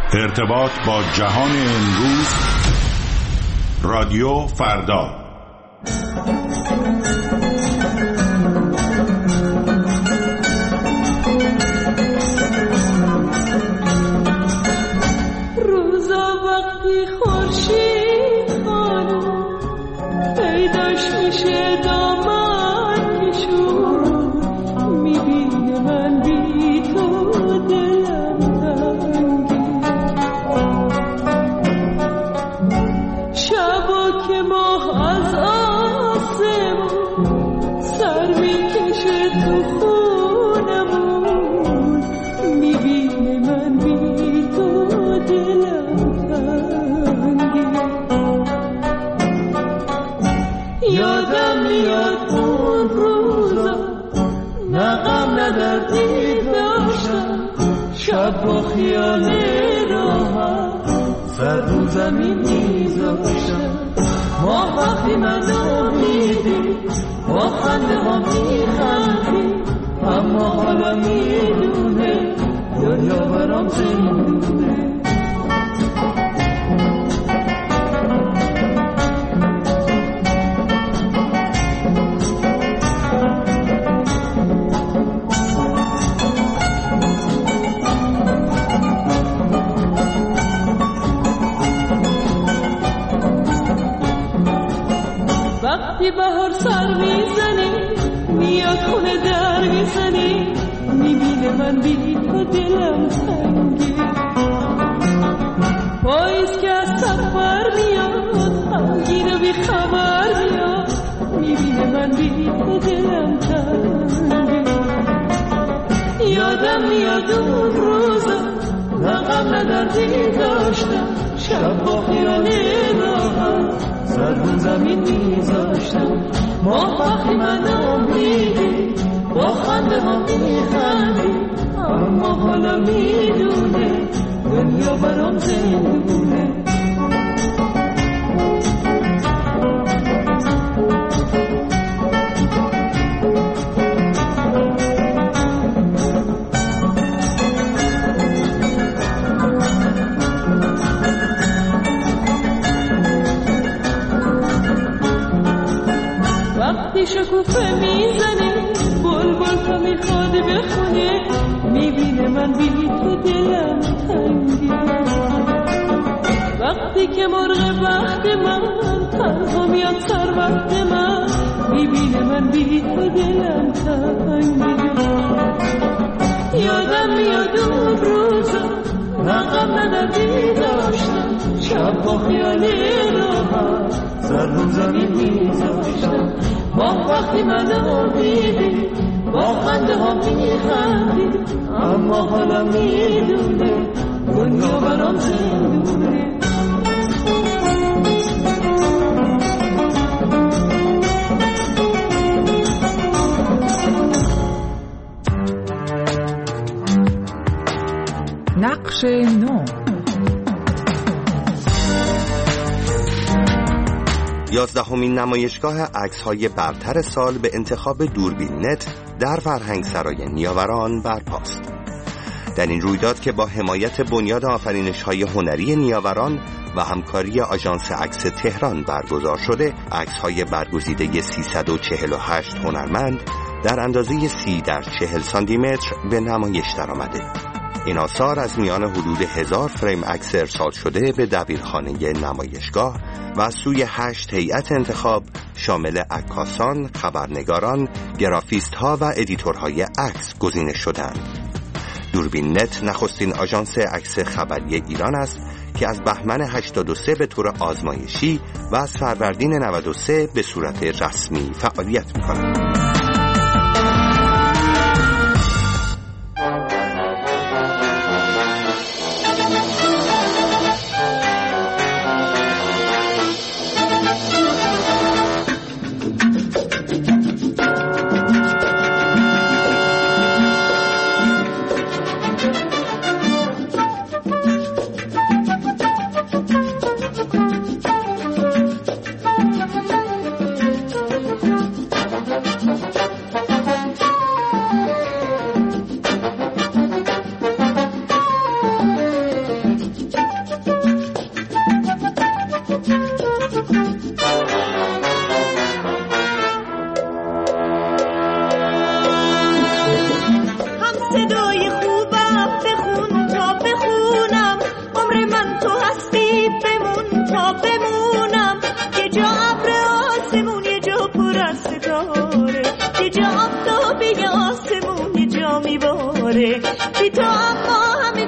ارتباط با جهان امروز. رادیو فردا. روزا وقتی خورشید خانم پیداش میشه دامن کشون، میبینه من بی تو دلم تنگی، شبا که ماه از آسمون سر میکشه تو خونمون، میبینه من بی تو دلم تنگی. یادم میاد اون روزا نه غم نه دردی داشتم، شب با خیال راحت سر رو زمین میذاشتم. ما وقتی منو میدی با خنده ها میخندی، اما حالا میدونه دنیا برام زندونه. وقتی بهار سر میزنی میاد خونه در میزنی، میبینه من بی تو دلم تنگی. پاییز که از سفر میاد غمگین و بی خبر میاد، میبینه من بی تو دلم تنگی. یادم میاد اون روزا نه غم نه دردی داشتم، شب با خیال راحت سر رو زمین میذاشتم. ما وقتی منو میدی با خنده ها میخندی، اما حالا میدونه دنیا برام زندونه. وقتی شکوفه میزنی بلبل تو میخواد بخونه، میبینه من بی تو دلم تنگی. وقتی که مرغ بخت من تنها میاد سر وقت من، میبینه من بی تو دلم تنگی. یادم میاد اون روزا نه غم نه دردی داشتم، شب با خیال راحت سر رو زمین میذاشتم. ما وقتی منو میدی با خنده ها میخندی، اما حالا میدونه دنیا برام زندونه. نقش نو. 11مین نمایشگاه عکس‌های برتر سال به انتخاب دوربین نت در فرهنگسرای نیاوران برپاست. در این رویداد که با حمایت بنیاد آفرینش‌های هنری نیاوران و همکاری آژانس عکس تهران برگزار شده، عکس‌های برگزیده 348 هنرمند در اندازه 30 در 40 سانتی متر به نمایش درآمده. این آثار از میان حدود 1000 فریم عکس ارسال شده به دبیرخانه نمایشگاه و از سوی 8 هیئت انتخاب شامل عکاسان، خبرنگاران، گرافیست ها و ادیتورهای عکس گزینش شدند. دوربین نت نخستین آژانس عکس خبری ایران است که از بهمن 83 به طور آزمایشی و از فروردین 93 به صورت رسمی فعالیت می‌کند.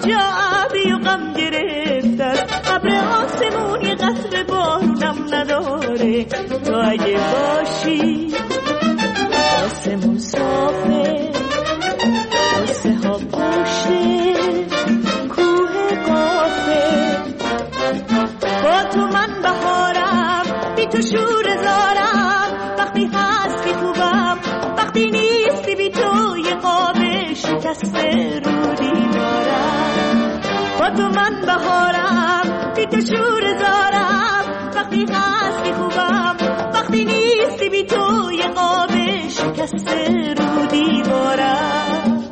کجا ابری و غم گرفت است، ابر آسمونی قطره بارونم نداره. تو اگه باشی آسمون صافه، قصه ها پشته کوه قافه. با تو من بهارم، بی تو شور زارم، وقتی هستی خوبم، وقتی نیستی بی تو یه قاب شکسته رو دیوارم. با تو من بهارم، بی تو شور زارم، وقتی هستی خوبم، وقتی نیستی بی تو یه قاب شکسته رو دیوارم.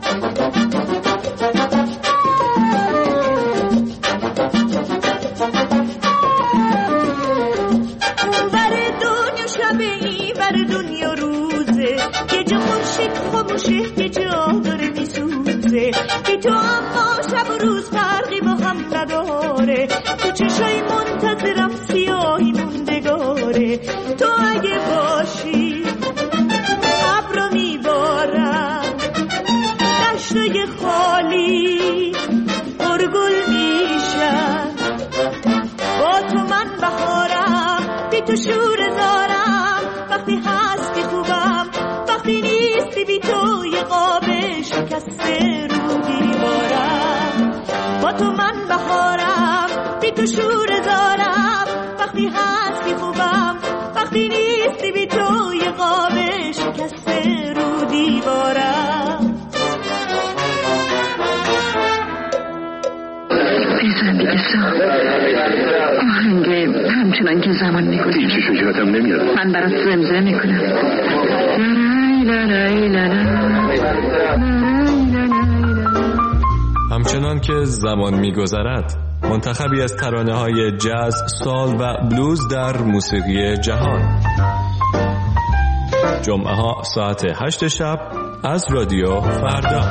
دنیا روزه یه جا خورشید خاموشه، یه جا داره میسوزه. بی تو اما شب و روز فرقی با هم نداره، تو چشای منتظرم سیاهی موندگاره. تو اگه باشی ابرو میبارم، دشتای خالی پرگل میشن. با تو من بهارم، بی تو شور زارم، وقتی هستی خوبم، وقتی نیستی بی تو یه قاب شکسته رو دیوارم. با تو من بهارم، بی تو شور زارم، وقتی هستی خوبم، وقتی نیستی بی تو یه قاب شکسته رو دیوارم. بزن دیگه سا آهنگه همچنان که زمان میگذره هیچی شجاعتم نمیاد. من برات زمزمه میکنم. همچنان که زمان میگذرد، منتخبی از ترانه‌های جاز، سال و بلوز در موسیقی جهان. جمعه ها ساعت 8 شب از رادیو فردا.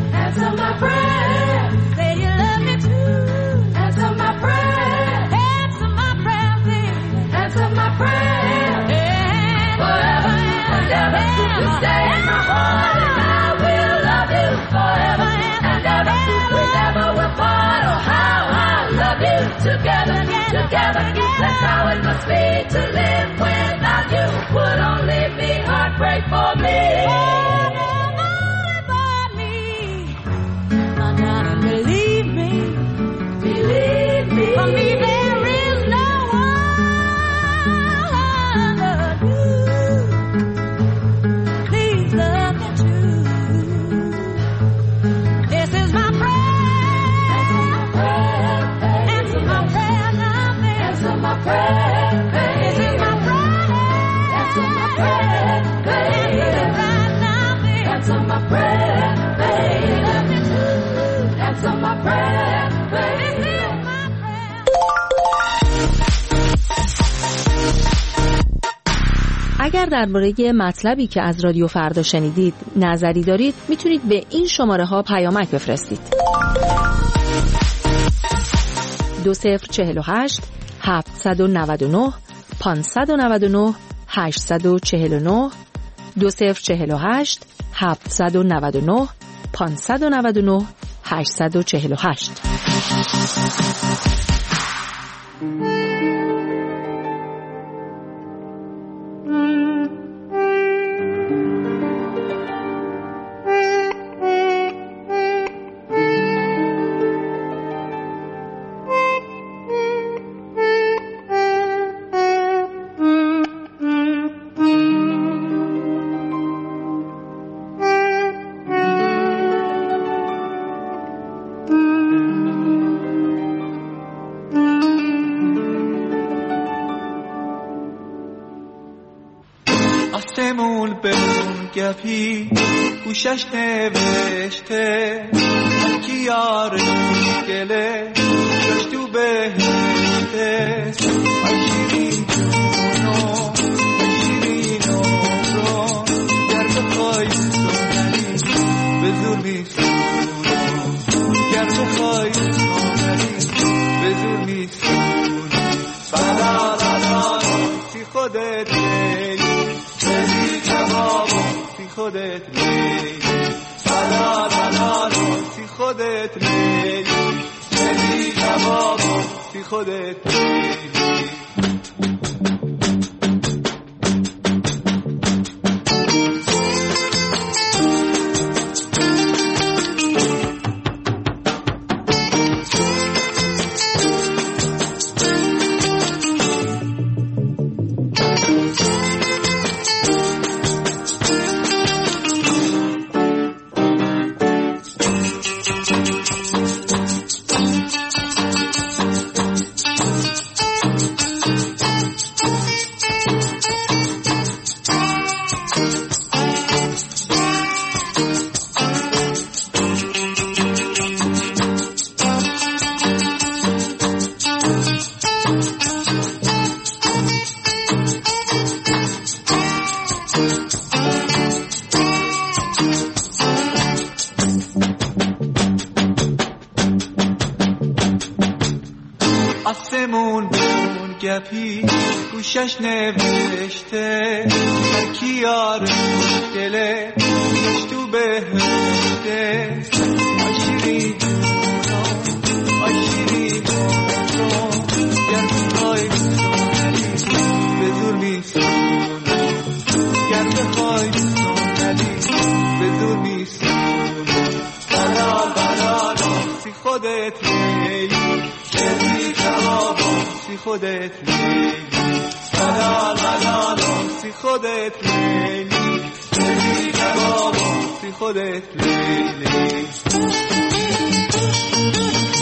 Say you love me too. Answer my prayer. اگر درباره مطلبی که از رادیو فردا شنیدید نظری دارید میتونید به این شماره ها پیامک بفرستید. 2048 799 599 849 2048 799 599 848. آسمون به اون گپی گوشش نوشته کی یار گله داشت تو بهشته شیرین جونو رو گر بخوای سونری به زور میسونو گر بخوای سونری به زور میسونو بلا سی خودت خودت میگی بلا سی خودت میگی بدی جوابو سی خودت میگی آسمون بون گپی گوشش نوشته کی یار دله داشت تو بهشته آشیری جونو گر بخوای سونری به زور میسونو گر بخوای سونری به زور میسونو بلا سی خودت میلی بدی جوابو سی خودت میلی بلا سی خودت میلی بدی جوابو سی خودت میلی